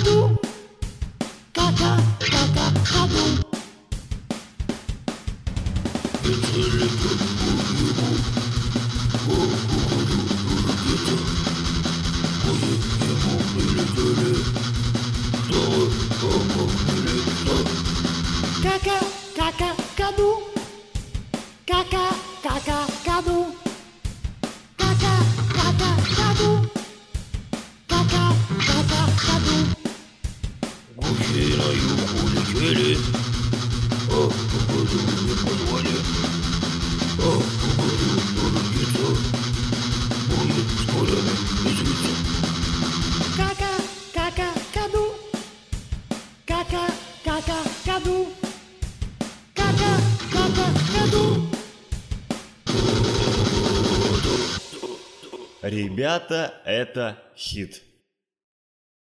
Кака-какаду, кака-какаду. Кака-какаду, кака-какаду, кака-какаду, кака-какаду. Гуси на юг улетели, а погоду не позвали. А погоду дорогится, будет скоро известно. Кака-какаду, кака-какаду, кака-какаду. Ребята, это хит.